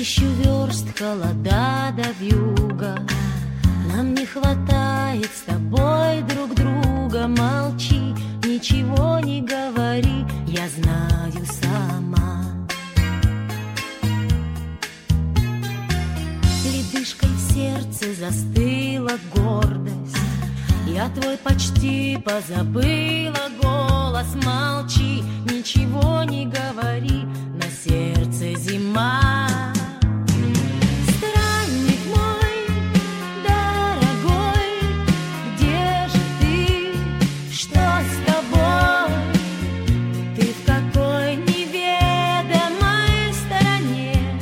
1000 верст холода до вьюга. Нам не хватает с тобой друг друга. Молчи, ничего не говори, я знаю сама. Ледышкой в сердце застыла гордость. Я твой почти позабыла голос. Молчи, ничего не говори, на сердце зима. Странник мой, дорогой, где же ты? Что с тобой? Ты в какой неведомой стороне?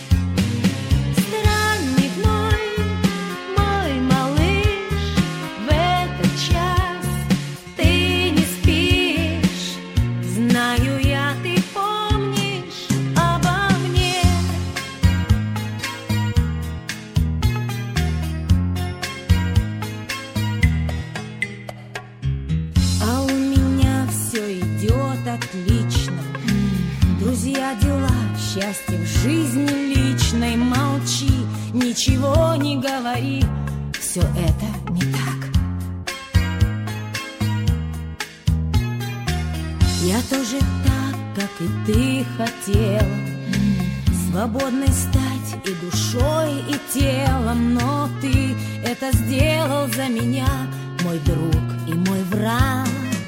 Странник мой малыш, в этот час ты не спишь. Знаю я, ты помнишь обо мне. А у меня все идет отлично. Друзья, дела, счастье в жизни личной. Молчи, ничего не говори, все это не так. Я тоже так, как и ты хотела, свободной стать и душой, и телом. Но ты это сделал за меня, мой друг и мой враг.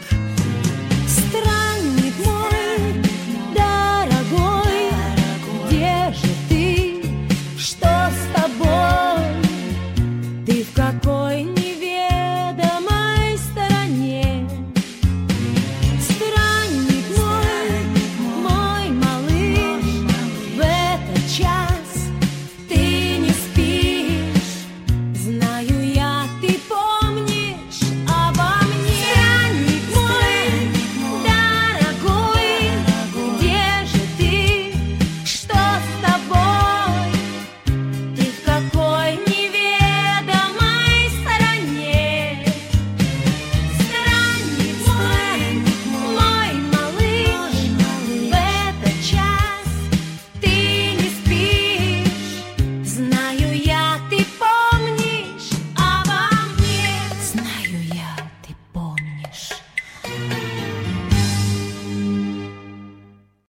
Странник мой, дорогой, где же ты? Что с тобой? Ты в какой неведомой стороне? Странник мой малыш, в этот час ты не спишь. Знаю я, ты помнишь обо мне. Странник мой, дорогой, где же ты? Что с тобой? Ты в какой неведомой стороне? Странник мой малыш, в этот час ты не спишь. Знаю я, ты помнишь обо мне. Знаю я, ты помнишь.